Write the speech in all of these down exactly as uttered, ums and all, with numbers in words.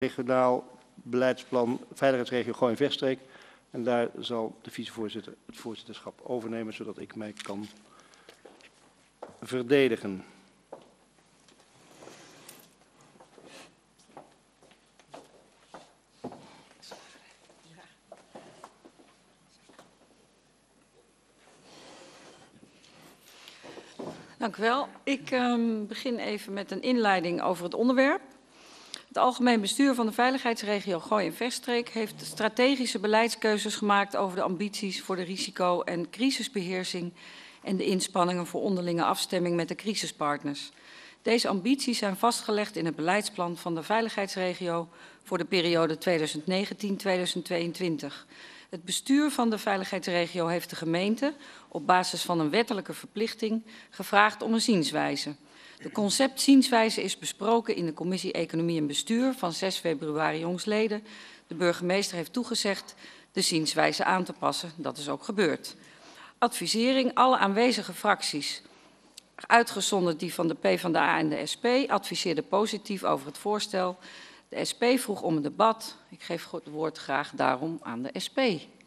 regionaal beleidsplan Veiligheidsregio Gooi-Vechtstreek. En daar zal de vicevoorzitter het voorzitterschap overnemen, zodat ik mij kan verdedigen. Dank u wel. Ik um, begin even met een inleiding over het onderwerp. Het Algemeen Bestuur van de Veiligheidsregio Gooi- en Vechtstreek heeft strategische beleidskeuzes gemaakt over de ambities voor de risico- en crisisbeheersing en de inspanningen voor onderlinge afstemming met de crisispartners. Deze ambities zijn vastgelegd in het beleidsplan van de Veiligheidsregio voor de periode tweeduizend negentien tot tweeduizend tweeëntwintig. Het bestuur van de Veiligheidsregio heeft de gemeente op basis van een wettelijke verplichting gevraagd om een zienswijze. De conceptzienswijze is besproken in de Commissie Economie en Bestuur van zes februari jongstleden. De burgemeester heeft toegezegd de zienswijze aan te passen. Dat is ook gebeurd. Advisering: alle aanwezige fracties, uitgezonderd die van de PvdA en de S P, adviseerden positief over het voorstel. De S P vroeg om een debat. Ik geef het woord graag daarom aan de S P.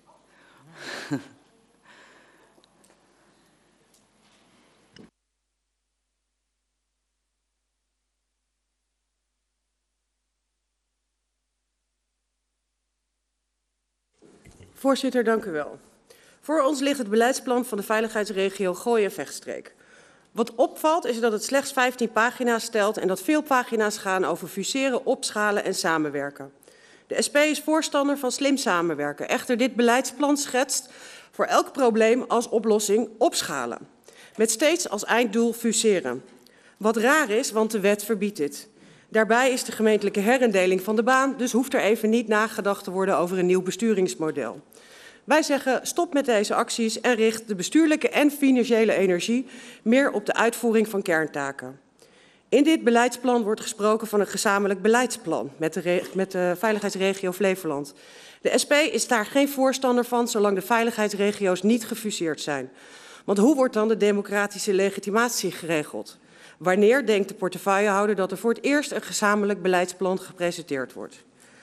Voorzitter, dank u wel. Voor ons ligt het beleidsplan van de Veiligheidsregio Gooi- en Vechtstreek. Wat opvalt is dat het slechts vijftien pagina's stelt en dat veel pagina's gaan over fuseren, opschalen en samenwerken. De S P is voorstander van slim samenwerken. Echter, dit beleidsplan schetst voor elk probleem als oplossing opschalen. Met steeds als einddoel fuseren. Wat raar is, want de wet verbiedt dit. Daarbij is de gemeentelijke herindeling van de baan, dus hoeft er even niet nagedacht te worden over een nieuw besturingsmodel. Wij zeggen stop met deze acties en richt de bestuurlijke en financiële energie meer op de uitvoering van kerntaken. In dit beleidsplan wordt gesproken van een gezamenlijk beleidsplan met de, met de Veiligheidsregio Flevoland. De S P is daar geen voorstander van zolang de veiligheidsregio's niet gefuseerd zijn. Want hoe wordt dan de democratische legitimatie geregeld? Wanneer denkt de portefeuillehouder dat er voor het eerst een gezamenlijk beleidsplan gepresenteerd wordt?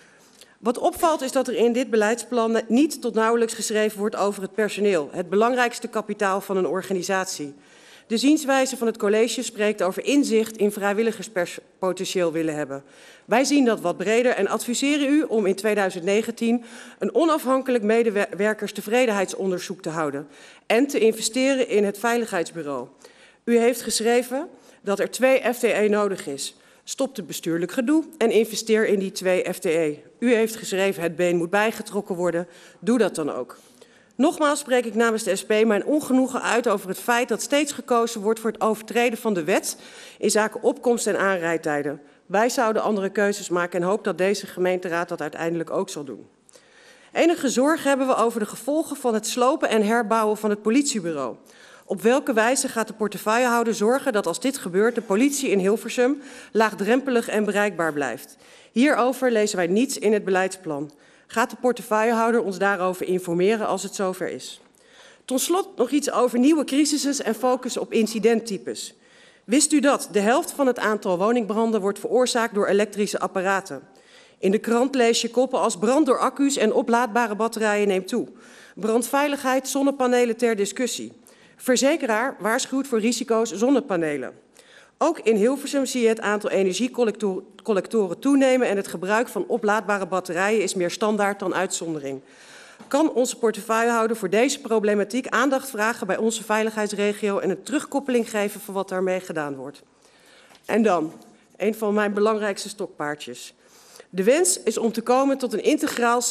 Wat opvalt is dat er in dit beleidsplan niet tot nauwelijks geschreven wordt over het personeel, het belangrijkste kapitaal van een organisatie. De zienswijze van het college spreekt over inzicht in vrijwilligerspotentieel willen hebben. Wij zien dat wat breder en adviseren u om in tweeduizend negentien een onafhankelijk medewerkerstevredenheidsonderzoek te houden en te investeren in het veiligheidsbureau. U heeft geschreven dat er twee F T E nodig is. Stop het bestuurlijk gedoe en investeer in die twee F T E. U heeft geschreven het been moet bijgetrokken worden. Doe dat dan ook. Nogmaals spreek ik namens de S P mijn ongenoegen uit over het feit dat steeds gekozen wordt voor het overtreden van de wet in zaken opkomst en aanrijdtijden. Wij zouden andere keuzes maken en hoop dat deze gemeenteraad dat uiteindelijk ook zal doen. Enige zorg hebben we over de gevolgen van het slopen en herbouwen van het politiebureau. Op welke wijze gaat de portefeuillehouder zorgen dat als dit gebeurt de politie in Hilversum laagdrempelig en bereikbaar blijft? Hierover lezen wij niets in het beleidsplan. Gaat de portefeuillehouder ons daarover informeren als het zover is? Tot slot nog iets over nieuwe crisissen en focus op incidenttypes. Wist u dat de helft van het aantal woningbranden wordt veroorzaakt door elektrische apparaten? In de krant lees je koppen als brand door accu's en oplaadbare batterijen neemt toe. Brandveiligheid, zonnepanelen ter discussie. Verzekeraar waarschuwt voor risico's zonnepanelen. Ook in Hilversum zie je het aantal energiecollectoren toenemen en het gebruik van oplaadbare batterijen is meer standaard dan uitzondering. Kan onze portefeuillehouder voor deze problematiek aandacht vragen bij onze veiligheidsregio en een terugkoppeling geven van wat daarmee gedaan wordt? En dan, een van mijn belangrijkste stokpaardjes. De wens is om te komen tot een integraal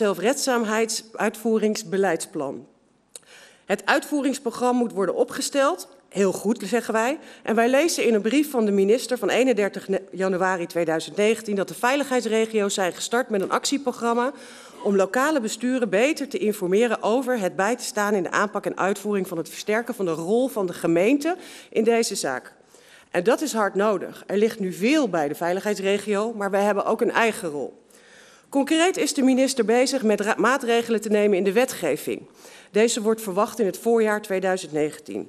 zelfredzaamheidsuitvoeringsbeleidsplan. Het uitvoeringsprogramma moet worden opgesteld, heel goed zeggen wij, en wij lezen in een brief van de minister van eenendertig januari tweeduizend negentien dat de veiligheidsregio's zijn gestart met een actieprogramma om lokale besturen beter te informeren over het bij te staan in de aanpak en uitvoering van het versterken van de rol van de gemeente in deze zaak. En dat is hard nodig. Er ligt nu veel bij de veiligheidsregio, maar wij hebben ook een eigen rol. Concreet is de minister bezig met maatregelen te nemen in de wetgeving. Deze wordt verwacht in het voorjaar tweeduizend negentien.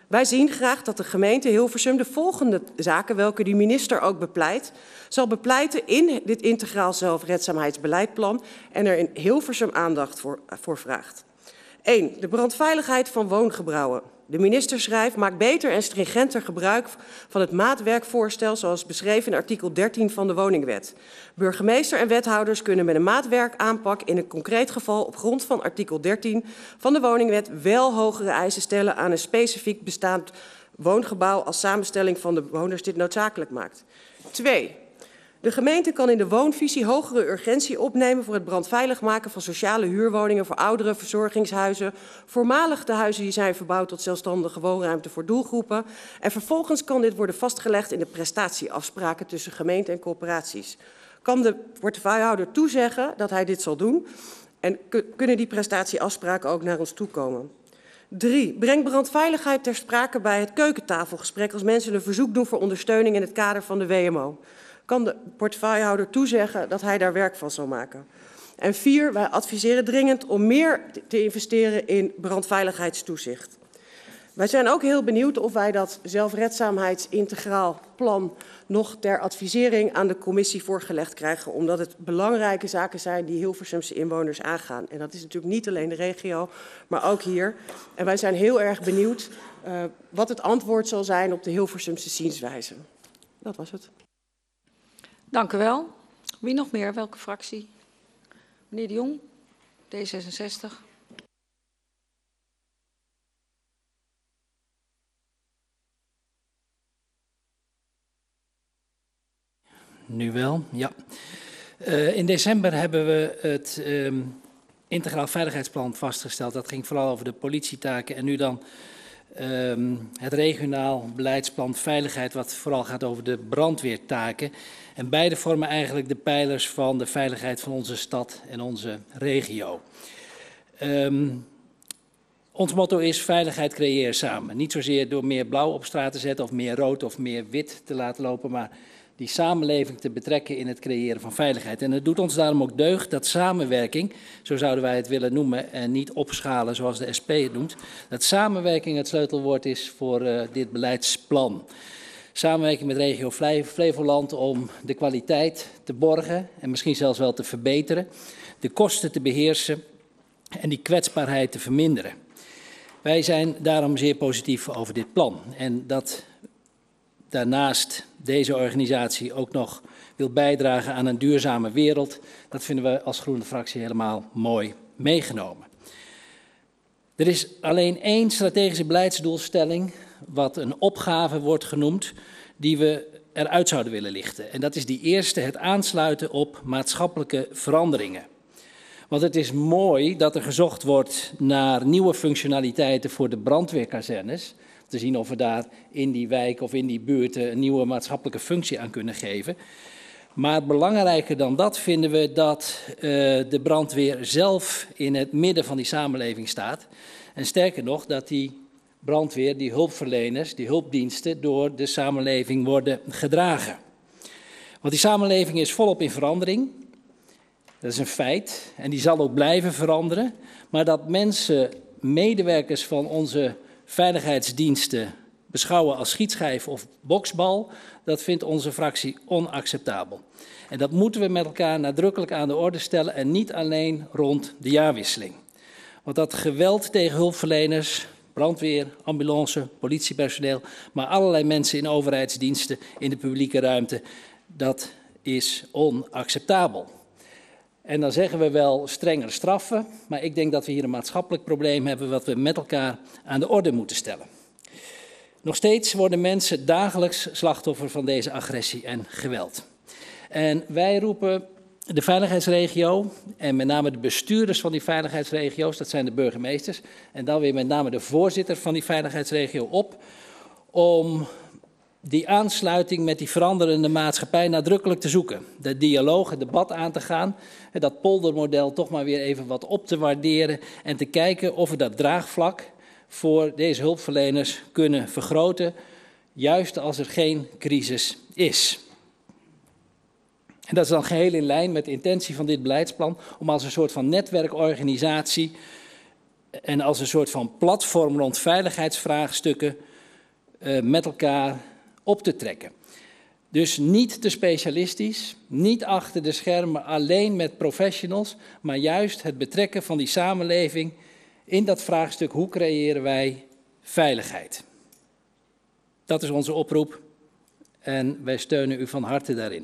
Wij zien graag dat de gemeente Hilversum de volgende zaken, welke de minister ook bepleit, zal bepleiten in dit integraal zelfredzaamheidsbeleidplan en er in Hilversum aandacht voor, voor vraagt. één. De brandveiligheid van woongebouwen. De minister schrijft, maak beter en stringenter gebruik van het maatwerkvoorstel zoals beschreven in artikel dertien van de woningwet. Burgemeester en wethouders kunnen met een maatwerkaanpak in een concreet geval op grond van artikel dertien van de woningwet wel hogere eisen stellen aan een specifiek bestaand woongebouw als samenstelling van de bewoners dit noodzakelijk maakt. twee. De gemeente kan in de woonvisie hogere urgentie opnemen voor het brandveilig maken van sociale huurwoningen voor ouderen, verzorgingshuizen, voormalig de huizen die zijn verbouwd tot zelfstandige woonruimte voor doelgroepen. En vervolgens kan dit worden vastgelegd in de prestatieafspraken tussen gemeente en corporaties. Kan de portefeuillehouder toezeggen dat hij dit zal doen en kunnen die prestatieafspraken ook naar ons toe komen. drie. Breng brandveiligheid ter sprake bij het keukentafelgesprek als mensen een verzoek doen voor ondersteuning in het kader van de W M O. Kan de portefeuillehouder toezeggen dat hij daar werk van zal maken. En vier, wij adviseren dringend om meer te investeren in brandveiligheidstoezicht. Wij zijn ook heel benieuwd of wij dat zelfredzaamheidsintegraal plan nog ter advisering aan de commissie voorgelegd krijgen, omdat het belangrijke zaken zijn die Hilversumse inwoners aangaan. En dat is natuurlijk niet alleen de regio, maar ook hier. En wij zijn heel erg benieuwd uh, wat het antwoord zal zijn op de Hilversumse zienswijze. Dat was het. Dank u wel. Wie nog meer? Welke fractie? Meneer de Jong, D zesenzestig. Nu wel, ja. Uh, in december hebben we het uh, integraal veiligheidsplan vastgesteld. Dat ging vooral over de politietaken en nu dan uh, het regionaal beleidsplan veiligheid, wat vooral gaat over de brandweertaken. En beide vormen eigenlijk de pijlers van de veiligheid van onze stad en onze regio. Um, ons motto is veiligheid creëer samen. Niet zozeer door meer blauw op straat te zetten of meer rood of meer wit te laten lopen, maar die samenleving te betrekken in het creëren van veiligheid. En het doet ons daarom ook deugd dat samenwerking, zo zouden wij het willen noemen en niet opschalen zoals de S P het noemt, dat samenwerking het sleutelwoord is voor uh, dit beleidsplan. Samenwerking met regio Flevoland om de kwaliteit te borgen en misschien zelfs wel te verbeteren, de kosten te beheersen en die kwetsbaarheid te verminderen. Wij zijn daarom zeer positief over dit plan en dat daarnaast deze organisatie ook nog wil bijdragen aan een duurzame wereld, dat vinden we als groene fractie helemaal mooi meegenomen. Er is alleen één strategische beleidsdoelstelling, wat een opgave wordt genoemd, die we eruit zouden willen lichten. En dat is die eerste, het aansluiten op maatschappelijke veranderingen. Want het is mooi dat er gezocht wordt naar nieuwe functionaliteiten voor de brandweerkazernes, te zien of we daar in die wijk of in die buurt een nieuwe maatschappelijke functie aan kunnen geven. Maar belangrijker dan dat vinden we dat uh, de brandweer zelf in het midden van die samenleving staat. En sterker nog, dat die brandweer, die hulpverleners, die hulpdiensten door de samenleving worden gedragen. Want die samenleving is volop in verandering. Dat is een feit en die zal ook blijven veranderen. Maar dat mensen, medewerkers van onze veiligheidsdiensten beschouwen als schietschijf of boksbal, dat vindt onze fractie onacceptabel. En dat moeten we met elkaar nadrukkelijk aan de orde stellen en niet alleen rond de jaarwisseling. Want dat geweld tegen hulpverleners, brandweer, ambulance, politiepersoneel, maar allerlei mensen in overheidsdiensten in de publieke ruimte, dat is onacceptabel. En dan zeggen we wel strenger straffen, maar ik denk dat we hier een maatschappelijk probleem hebben wat we met elkaar aan de orde moeten stellen. Nog steeds worden mensen dagelijks slachtoffer van deze agressie en geweld. En wij roepen de veiligheidsregio en met name de bestuurders van die veiligheidsregio's, dat zijn de burgemeesters, en dan weer met name de voorzitter van die veiligheidsregio op, om die aansluiting met die veranderende maatschappij nadrukkelijk te zoeken. De dialoog, het debat aan te gaan, dat poldermodel toch maar weer even wat op te waarderen en te kijken of we dat draagvlak voor deze hulpverleners kunnen vergroten, juist als er geen crisis is. En dat is dan geheel in lijn met de intentie van dit beleidsplan om als een soort van netwerkorganisatie en als een soort van platform rond veiligheidsvraagstukken uh, met elkaar op te trekken. Dus niet te specialistisch, niet achter de schermen alleen met professionals, maar juist het betrekken van die samenleving in dat vraagstuk hoe creëren wij veiligheid. Dat is onze oproep en wij steunen u van harte daarin.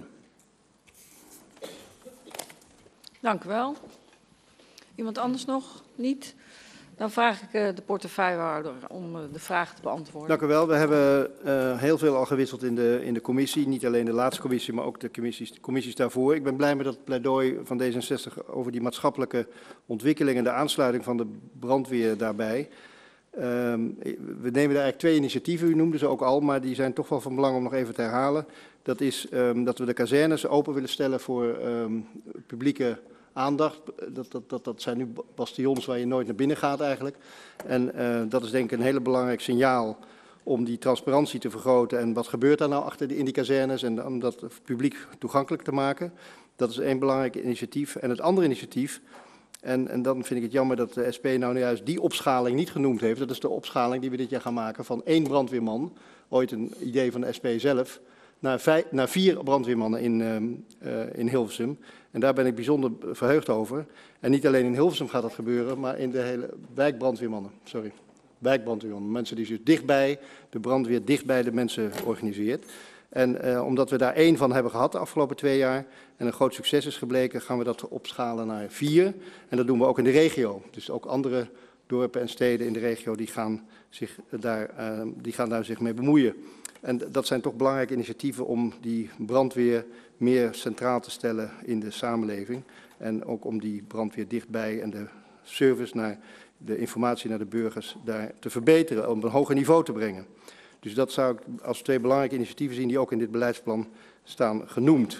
Dank u wel. Iemand anders nog? Niet? Dan vraag ik uh, de portefeuillehouder om uh, de vraag te beantwoorden. Dank u wel. We hebben uh, heel veel al gewisseld in de, in de commissie. Niet alleen de laatste commissie, maar ook de commissies, de commissies daarvoor. Ik ben blij met dat pleidooi van D zesenzestig over die maatschappelijke ontwikkeling en de aansluiting van de brandweer daarbij. Um, we nemen daar eigenlijk twee initiatieven, u noemde ze ook al, maar die zijn toch wel van belang om nog even te herhalen. Dat is um, dat we de kazernes open willen stellen voor um, publieke aandacht. Dat, dat, dat, dat zijn nu bastions waar je nooit naar binnen gaat eigenlijk. En uh, dat is denk ik een hele belangrijk signaal om die transparantie te vergroten. En wat gebeurt daar nou achter de, in die kazernes en om dat publiek toegankelijk te maken. Dat is één belangrijk initiatief. En het andere initiatief, en, en dan vind ik het jammer dat de S P nou juist die opschaling niet genoemd heeft. Dat is de opschaling die we dit jaar gaan maken van één brandweerman. Ooit een idee van de S P zelf. Naar, vijf, naar vier brandweermannen in, uh, uh, in Hilversum. En daar ben ik bijzonder verheugd over. En niet alleen in Hilversum gaat dat gebeuren, maar in de hele wijkbrandweermannen. Sorry, wijkbrandweermannen. Mensen die zich dichtbij, de brandweer dichtbij de mensen organiseert. En uh, omdat we daar één van hebben gehad de afgelopen twee jaar en een groot succes is gebleken, gaan we dat opschalen naar vier. En dat doen we ook in de regio. Dus ook andere dorpen en steden in de regio die gaan, zich daar, uh, die gaan daar zich mee bemoeien. En dat zijn toch belangrijke initiatieven om die brandweer meer centraal te stellen in de samenleving. En ook om die brandweer dichtbij en de service naar de informatie naar de burgers daar te verbeteren, op een hoger niveau te brengen. Dus dat zou ik als twee belangrijke initiatieven zien die ook in dit beleidsplan staan genoemd.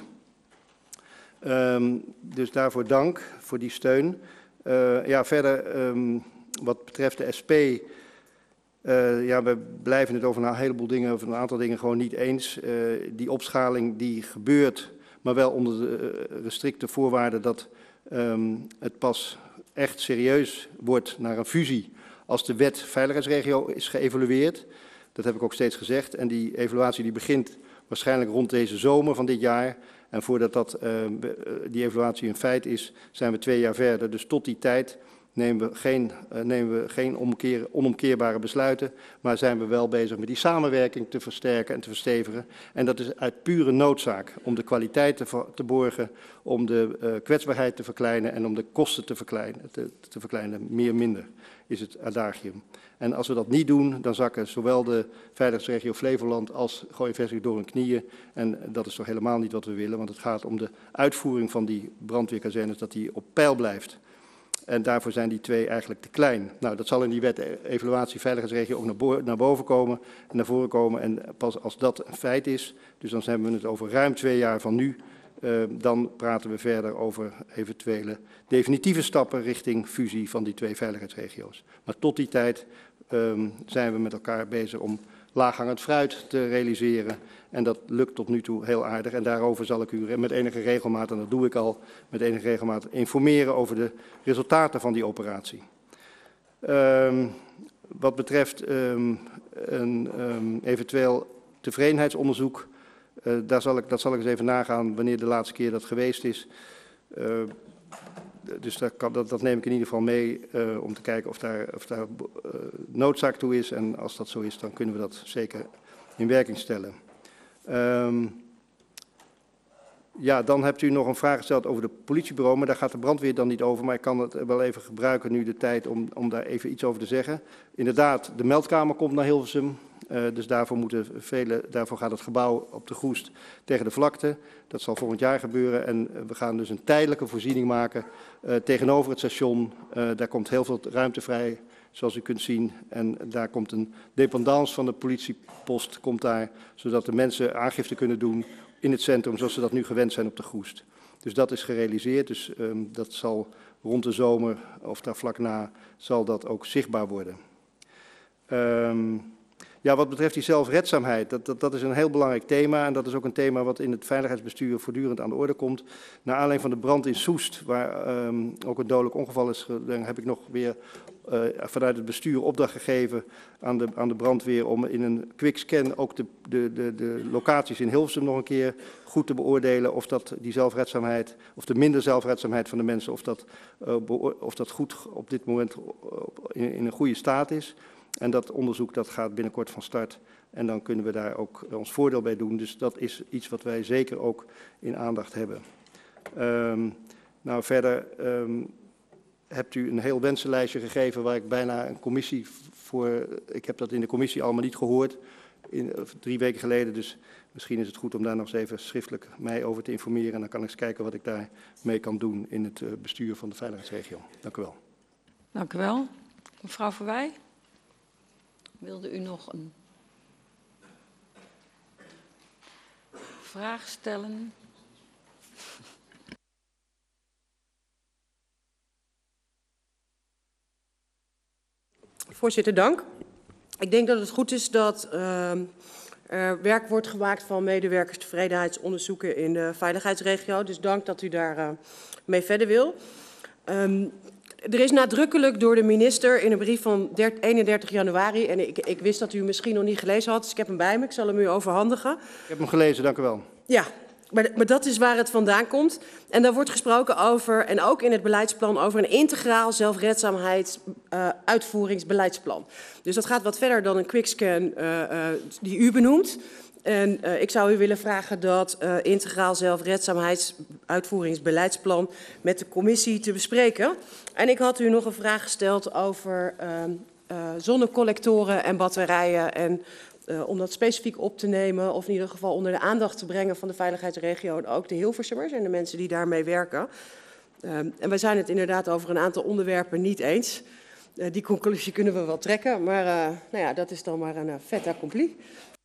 Um, dus daarvoor dank voor die steun. Uh, ja, verder um, wat betreft de S P... Uh, ja, we blijven het over een heleboel dingen, over een aantal dingen gewoon niet eens. Uh, die opschaling die gebeurt, maar wel onder de uh, restricte voorwaarden dat um, het pas echt serieus wordt naar een fusie als de wet veiligheidsregio is geëvalueerd. Dat heb ik ook steeds gezegd. En die evaluatie die begint waarschijnlijk rond deze zomer van dit jaar. En voordat dat, uh, die evaluatie een feit is, zijn we twee jaar verder. Dus tot die tijd nemen we geen, uh, nemen we geen omkeer, onomkeerbare besluiten, maar zijn we wel bezig met die samenwerking te versterken en te verstevigen. En dat is uit pure noodzaak om de kwaliteit te, te borgen, om de uh, kwetsbaarheid te verkleinen en om de kosten te verkleinen, te, te verkleinen. Meer minder is het adagium. En als we dat niet doen, dan zakken zowel de veiligheidsregio Flevoland als Gooi-Vesting door hun knieën. En dat is toch helemaal niet wat we willen, want het gaat om de uitvoering van die brandweerkazernes, dat die op peil blijft. En daarvoor zijn die twee eigenlijk te klein. Nou, dat zal in die wet evaluatie veiligheidsregio ook naar, bo naar boven komen, naar voren komen. En pas als dat een feit is, dus dan hebben we het over ruim twee jaar van nu, uh, dan praten we verder over eventuele definitieve stappen richting fusie van die twee veiligheidsregio's. Maar tot die tijd um, zijn we met elkaar bezig om laaghangend fruit te realiseren. En dat lukt tot nu toe heel aardig. En daarover zal ik u met enige regelmaat, en dat doe ik al, met enige regelmaat informeren over de resultaten van die operatie. Um, wat betreft um, een um, eventueel tevredenheidsonderzoek, uh, daar zal ik, dat zal ik eens even nagaan wanneer de laatste keer dat geweest is. Uh, Dus dat, kan, dat, dat neem ik in ieder geval mee uh, om te kijken of daar, of daar uh, noodzaak toe is. En als dat zo is, dan kunnen we dat zeker in werking stellen. Um, ja, dan hebt u nog een vraag gesteld over de politiebureau, maar daar gaat de brandweer dan niet over. Maar ik kan het wel even gebruiken nu de tijd om, om daar even iets over te zeggen. Inderdaad, de meldkamer komt naar Hilversum. Uh, dus daarvoor, moeten vele, daarvoor gaat het gebouw op de Goest tegen de vlakte. Dat zal volgend jaar gebeuren. En we gaan dus een tijdelijke voorziening maken uh, tegenover het station. Uh, daar komt heel veel ruimte vrij, zoals u kunt zien. En daar komt een dependance van de politiepost, komt daar, zodat de mensen aangifte kunnen doen in het centrum, zoals ze dat nu gewend zijn op de Goest. Dus dat is gerealiseerd. Dus um, dat zal rond de zomer, of daar vlak na, zal dat ook zichtbaar worden. Um, Ja, wat betreft die zelfredzaamheid, dat, dat, dat is een heel belangrijk thema. En dat is ook een thema wat in het veiligheidsbestuur voortdurend aan de orde komt. Naar aanleiding van de brand in Soest, waar um, ook een dodelijk ongeval is, daar heb ik nog weer uh, vanuit het bestuur opdracht gegeven aan de, aan de brandweer om in een quickscan ook de, de, de, de locaties in Hilversum nog een keer goed te beoordelen of dat die zelfredzaamheid, of de minder zelfredzaamheid van de mensen, of dat, uh, of dat goed op dit moment in, in een goede staat is. En dat onderzoek dat gaat binnenkort van start en dan kunnen we daar ook ons voordeel bij doen. Dus dat is iets wat wij zeker ook in aandacht hebben. Um, nou, verder um, hebt u een heel wensenlijstje gegeven waar ik bijna een commissie voor... Ik heb dat in de commissie allemaal niet gehoord, in, drie weken geleden. Dus misschien is het goed om daar nog eens even schriftelijk mij over te informeren. En dan kan ik eens kijken wat ik daarmee kan doen in het bestuur van de veiligheidsregio. Dank u wel. Dank u wel. Mevrouw Verwij. Wilde u nog een vraag stellen? Voorzitter, dank. Ik denk dat het goed is dat uh, er werk wordt gemaakt van medewerkerstevredenheidsonderzoeken in de veiligheidsregio. Dus dank dat u daar uh, mee verder wil. Um, Er is nadrukkelijk door de minister in een brief van eenendertig januari... en ik, ik wist dat u hem misschien nog niet gelezen had, dus ik heb hem bij me. Ik zal hem u overhandigen. Ik heb hem gelezen, dank u wel. Ja, maar, maar dat is waar het vandaan komt. En daar wordt gesproken over, en ook in het beleidsplan... over een integraal zelfredzaamheidsuitvoeringsbeleidsplan. Uh, dus dat gaat wat verder dan een quickscan uh, uh, die u benoemt... En uh, ik zou u willen vragen dat uh, integraal zelfredzaamheidsuitvoeringsbeleidsplan met de commissie te bespreken. En ik had u nog een vraag gesteld over uh, uh, zonnecollectoren en batterijen. En uh, om dat specifiek op te nemen of in ieder geval onder de aandacht te brengen van de veiligheidsregio. En ook de Hilversummers en de mensen die daarmee werken. Uh, en wij zijn het inderdaad over een aantal onderwerpen niet eens. Uh, die conclusie kunnen we wel trekken, maar uh, nou ja, dat is dan maar een uh, fait accompli.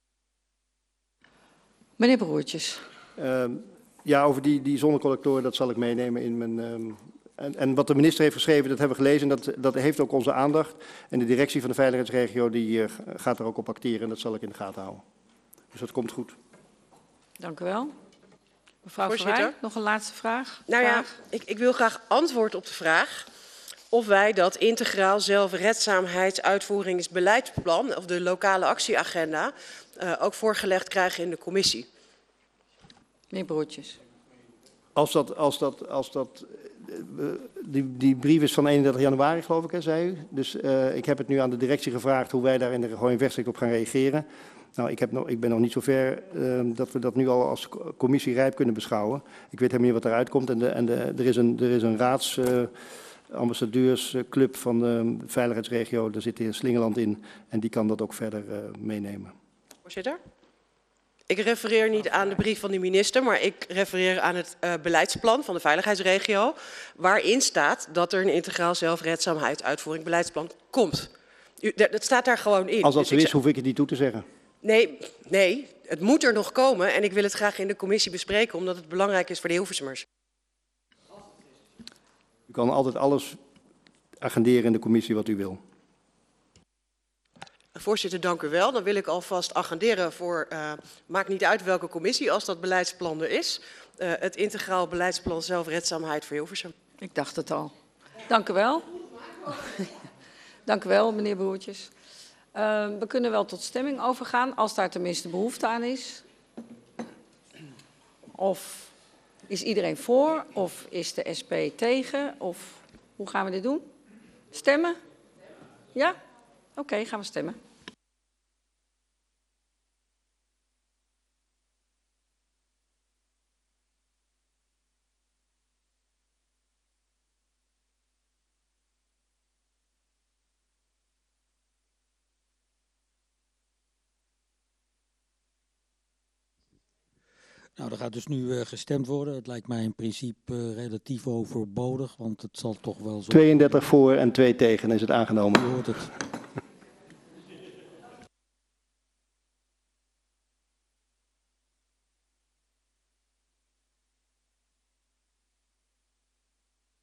Meneer Broertjes. Uh, ja, over die, die zonnecollectoren, dat zal ik meenemen in mijn... Um, en, en wat de minister heeft geschreven, dat hebben we gelezen en dat, dat heeft ook onze aandacht. En de directie van de veiligheidsregio die uh, gaat er ook op acteren en dat zal ik in de gaten houden. Dus dat komt goed. Dank u wel. Mevrouw Verwij, nog een laatste vraag? Nou ja, vraag? ik, ik wil graag antwoord op de vraag of wij dat integraal zelfredzaamheidsuitvoeringsbeleidsplan of de lokale actieagenda uh, ook voorgelegd krijgen in de commissie. Meneer Broertjes. Als dat, als dat, als dat, uh, die, die brief is van eenendertig januari geloof ik, hè, zei u. Dus uh, ik heb het nu aan de directie gevraagd hoe wij daar in de Gooi en Vechtstreek op gaan reageren. Nou, ik, heb nog, ik ben nog niet zo ver uh, dat we dat nu al als commissie rijp kunnen beschouwen. Ik weet helemaal niet wat eruit komt en, de, en de, er is een, er is een raads... Uh, ambassadeursclub van de veiligheidsregio, daar zit de heer Slingeland in en die kan dat ook verder uh, meenemen. Voorzitter? Ik refereer niet aan de brief van de minister, maar ik refereer aan het uh, beleidsplan van de veiligheidsregio, waarin staat dat er een integraal zelfredzaamheid uitvoering beleidsplan komt. U, dat staat daar gewoon in. Als dat dus zo is, hoef ik het niet toe te zeggen. Nee, nee, het moet er nog komen en ik wil het graag in de commissie bespreken, omdat het belangrijk is voor de Hilversummers. U kan altijd alles agenderen in de commissie wat u wil. Voorzitter, dank u wel. Dan wil ik alvast agenderen voor, uh, maakt niet uit welke commissie, als dat beleidsplan er is, uh, het integraal beleidsplan zelfredzaamheid voor Hilversum. Ik dacht het al. Dank u wel. Dank u wel, meneer Broertjes. Uh, we kunnen wel tot stemming overgaan, als daar tenminste behoefte aan is. Of is iedereen voor, of is de S P tegen, of hoe gaan we dit doen? Stemmen? Ja? Oké, okay, gaan we stemmen. Nou, er gaat dus nu uh, gestemd worden. Het lijkt mij in principe uh, relatief overbodig, want het zal toch wel zo... tweeëndertig voor en twee tegen is het aangenomen. Je hoort het.